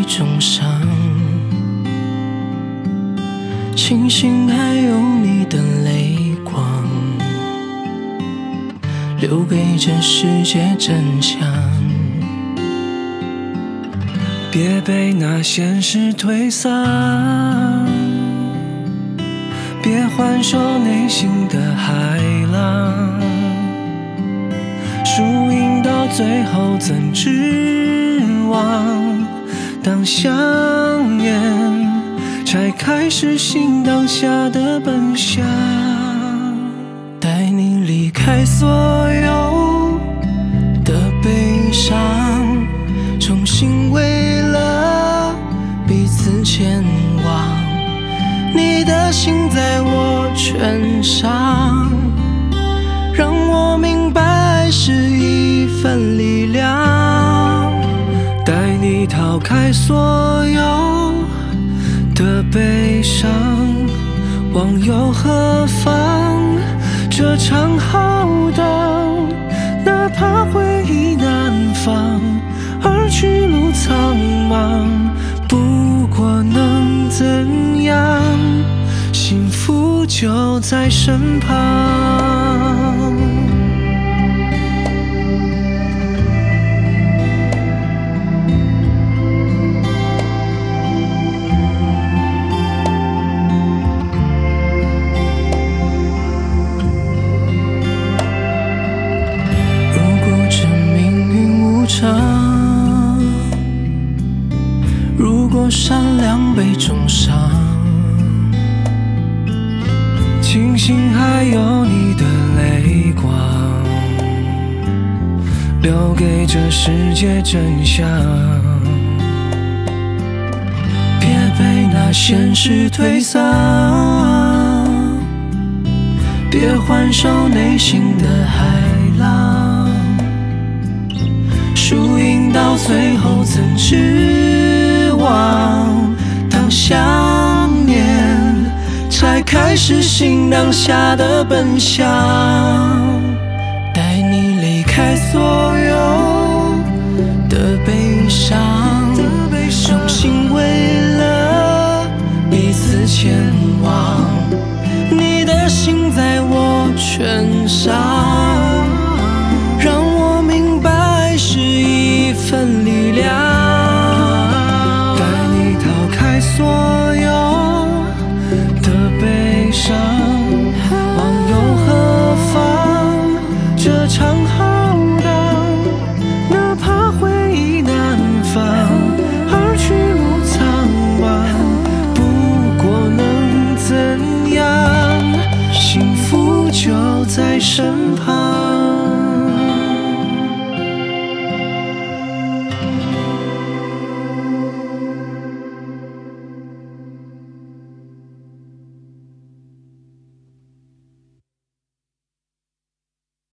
重伤，庆幸还有你的泪光，留给这世界真相。 别被那现实推搡，别还手内心的海浪，输赢到最后怎指望？当想念拆开是心当下的本相， 带你离开所有的悲伤，重新为了彼此牵往，你的心在我拳上，让我明白爱是一份力量， 带你逃开所有的悲伤，往右何方？这场浩荡，哪怕回忆难放，而去路苍茫，不过能怎样？幸福就在身旁。 如果善良被重伤， 庆幸还有你的泪光，留给这世界真相。 别被那现实推搡，别还手内心的海浪，输赢到最后怎指望？当想念拆开是心当下的本相，带你离开所有的悲伤，用心为了彼此牵往，你的心在我拳上，让我明白爱是一份力量， 带你逃开所有的悲伤，往右何方？这场浩荡，哪怕回忆难放，而去路苍茫，不过能怎样？幸福就在身旁。